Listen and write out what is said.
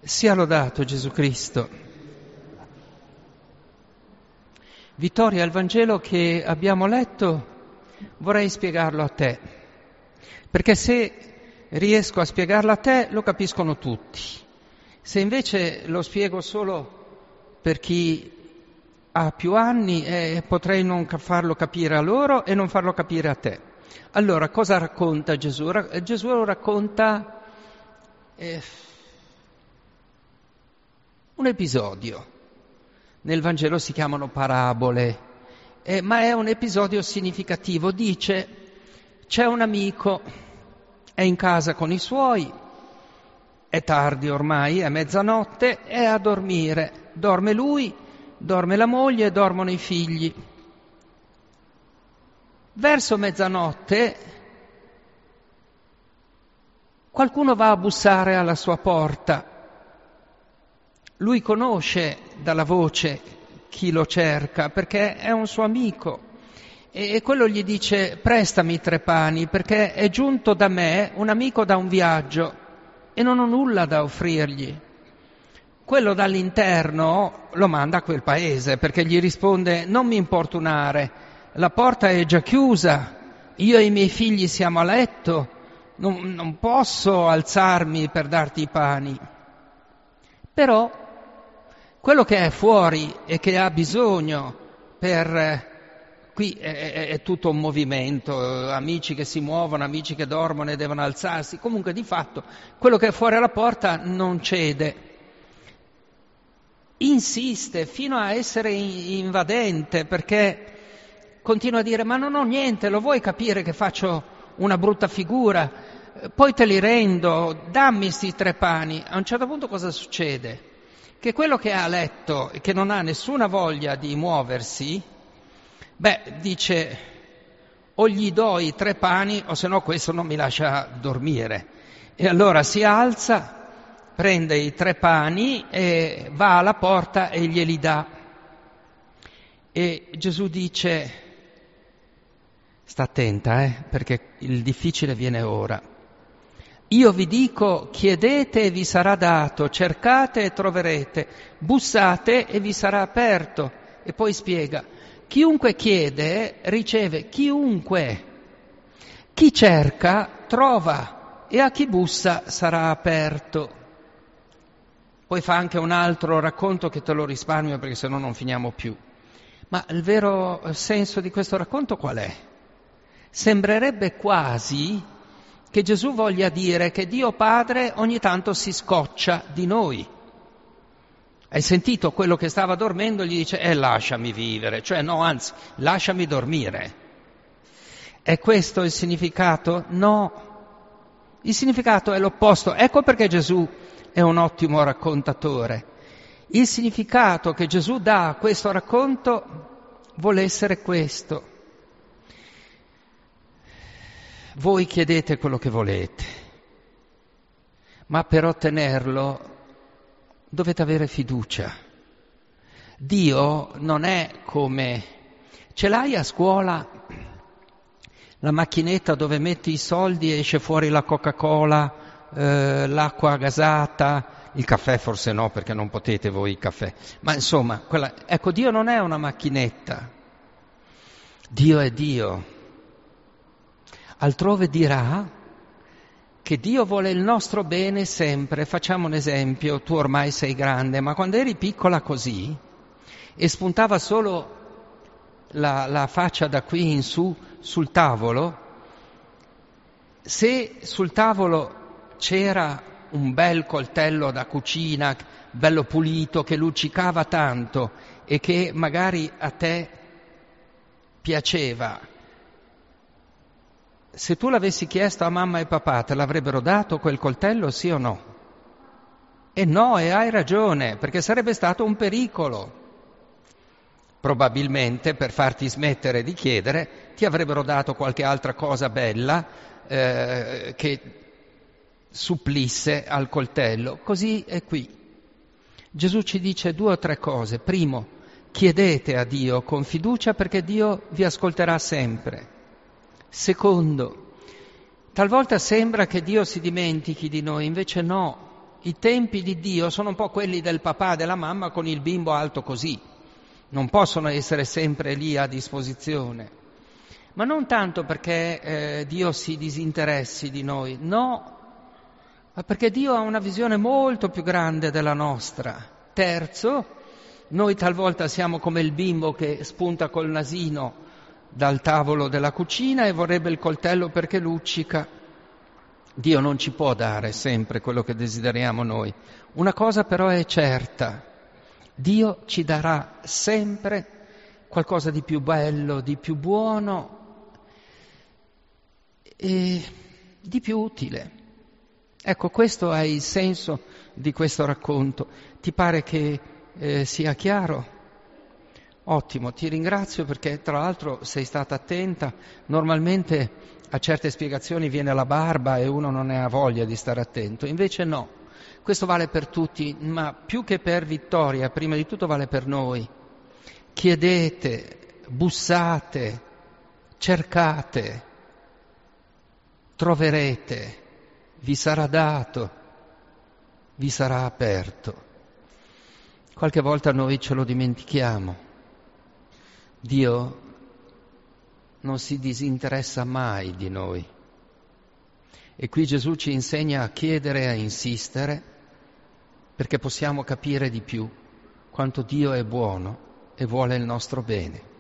Sia lodato Gesù Cristo. Vittoria, il Vangelo che abbiamo letto vorrei spiegarlo a te, perché se riesco a spiegarlo a te lo capiscono tutti. Se invece lo spiego solo per chi ha più anni, potrei non farlo capire a loro e non farlo capire a te. Allora, cosa racconta Gesù? Gesù racconta un episodio. Nel Vangelo si chiamano parabole, ma è un episodio significativo. Dice, c'è un amico, è in casa con i suoi, è tardi ormai, è mezzanotte, è a dormire. Dorme lui, dorme la moglie e dormono i figli. Verso mezzanotte qualcuno va a bussare alla sua porta. Lui conosce dalla voce chi lo cerca perché è un suo amico e quello gli dice: prestami 3 pani perché è giunto da me un amico da un viaggio e non ho nulla da offrirgli. Quello dall'interno lo manda a quel paese perché gli risponde: non mi importunare, la porta è già chiusa, io e i miei figli siamo a letto, non posso alzarmi per darti i pani. Però quello che è fuori e che ha bisogno qui è tutto un movimento, amici che si muovono, amici che dormono e devono alzarsi, comunque di fatto quello che è fuori alla porta non cede, insiste fino a essere invadente perché continua a dire: ma non ho niente, lo vuoi capire che faccio una brutta figura? Poi te li rendo, dammi sti 3 pani. A un certo punto cosa succede? Che quello che è a letto e che non ha nessuna voglia di muoversi, dice: o gli do i 3 pani o se no questo non mi lascia dormire. E allora si alza, prende i 3 pani e va alla porta e glieli dà. E Gesù dice: sta attenta, perché il difficile viene ora. Io vi dico, chiedete e vi sarà dato, cercate e troverete, bussate e vi sarà aperto. E poi spiega: chiunque chiede riceve, chiunque. Chi cerca trova e a chi bussa sarà aperto. Poi fa anche un altro racconto che te lo risparmio perché sennò non finiamo più. Ma il vero senso di questo racconto qual è? Sembrerebbe quasi che Gesù voglia dire che Dio Padre ogni tanto si scoccia di noi. Hai sentito quello che stava dormendo? Gli dice: lasciami vivere, cioè no, anzi, lasciami dormire. È questo il significato? No, il significato è l'opposto. Ecco perché Gesù è un ottimo raccontatore. Il significato che Gesù dà a questo racconto vuole essere questo: voi chiedete quello che volete, ma per ottenerlo dovete avere fiducia. Dio non è come... Ce l'hai a scuola la macchinetta dove metti i soldi e esce fuori la Coca-Cola, l'acqua gasata, il caffè forse no perché non potete voi il caffè, ma insomma, ecco, Dio non è una macchinetta, Dio è Dio. Altrove dirà che Dio vuole il nostro bene sempre. Facciamo un esempio: tu ormai sei grande, ma quando eri piccola così e spuntava solo la faccia da qui in su sul tavolo, se sul tavolo c'era un bel coltello da cucina, bello pulito, che luccicava tanto e che magari a te piaceva, se tu l'avessi chiesto a mamma e papà, te l'avrebbero dato quel coltello, sì o no? E no, e hai ragione, perché sarebbe stato un pericolo. Probabilmente, per farti smettere di chiedere, ti avrebbero dato qualche altra cosa bella che supplisse al coltello. Così è qui. Gesù ci dice 2 o 3 cose. Primo, chiedete a Dio con fiducia perché Dio vi ascolterà sempre. Secondo, talvolta sembra che Dio si dimentichi di noi, invece no. I tempi di Dio sono un po' quelli del papà e della mamma con il bimbo alto così. Non possono essere sempre lì a disposizione. Ma non tanto perché Dio si disinteressi di noi, no, ma perché Dio ha una visione molto più grande della nostra. Terzo, noi talvolta siamo come il bimbo che spunta col nasino dal tavolo della cucina e vorrebbe il coltello perché luccica. Dio non ci può dare sempre quello che desideriamo noi. Una cosa però è certa, Dio ci darà sempre qualcosa di più bello, di più buono e di più utile. Ecco, questo è il senso di questo racconto. Ti pare che sia chiaro? Ottimo, ti ringrazio perché tra l'altro sei stata attenta. Normalmente a certe spiegazioni viene la barba e uno non ne ha voglia di stare attento, invece no. Questo vale per tutti, ma più che per Vittoria, prima di tutto vale per noi. Chiedete, bussate, cercate, troverete, vi sarà dato, vi sarà aperto. Qualche volta noi ce lo dimentichiamo. Dio non si disinteressa mai di noi. E qui Gesù ci insegna a chiedere e a insistere perché possiamo capire di più quanto Dio è buono e vuole il nostro bene.